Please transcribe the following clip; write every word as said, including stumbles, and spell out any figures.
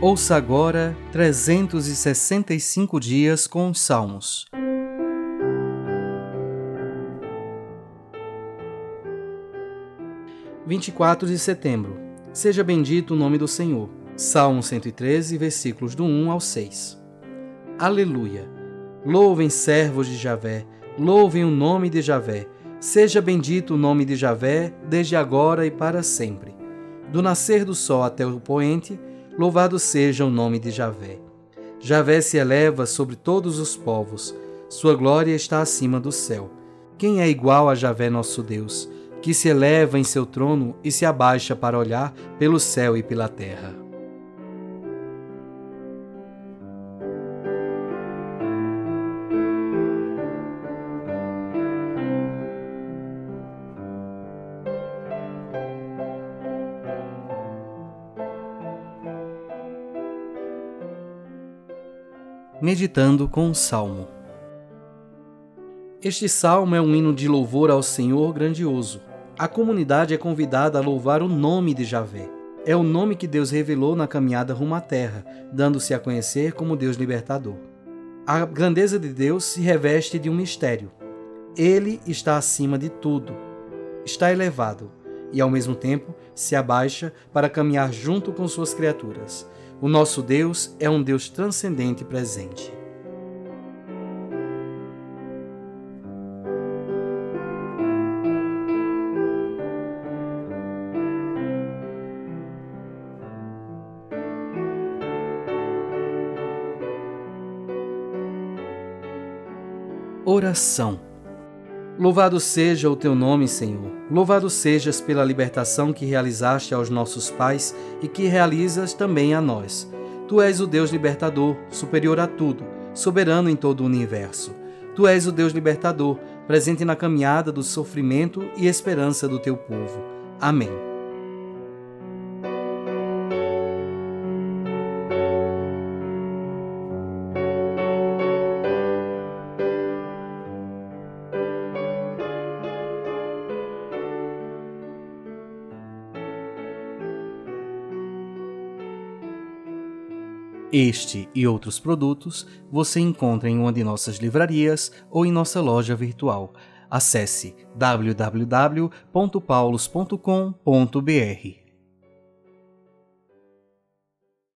Ouça agora trezentos e sessenta e cinco dias com os Salmos. vinte e quatro de setembro. Seja bendito o nome do Senhor. Salmo cento e treze, versículos do um ao seis. Aleluia! Louvem servos de Javé, louvem o nome de Javé. Seja bendito o nome de Javé, desde agora e para sempre. Do nascer do sol até o poente, louvado seja o nome de Javé. Javé se eleva sobre todos os povos, sua glória está acima do céu. Quem é igual a Javé nosso Deus, que se eleva em seu trono e se abaixa para olhar pelo céu e pela terra? Meditando com o Salmo. Este salmo é um hino de louvor ao Senhor grandioso. A comunidade é convidada a louvar o nome de Javé. É o nome que Deus revelou na caminhada rumo à terra, dando-se a conhecer como Deus libertador. A grandeza de Deus se reveste de um mistério. Ele está acima de tudo, está elevado e, ao mesmo tempo, se abaixa para caminhar junto com suas criaturas. O nosso Deus é um Deus transcendente e presente. Oração. Louvado seja o teu nome, Senhor. Louvado sejas pela libertação que realizaste aos nossos pais e que realizas também a nós. Tu és o Deus libertador, superior a tudo, soberano em todo o universo. Tu és o Deus libertador, presente na caminhada do sofrimento e esperança do teu povo. Amém. Este e outros produtos você encontra em uma de nossas livrarias ou em nossa loja virtual. Acesse w w w ponto paulos ponto com ponto b r.